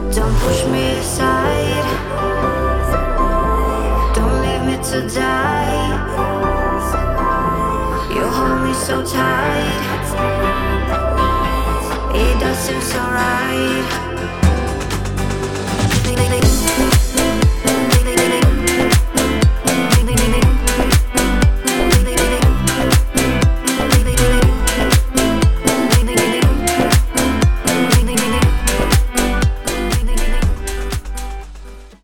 Don't push me aside. Don't leave me to die. You hold me so tight. It does seem so right.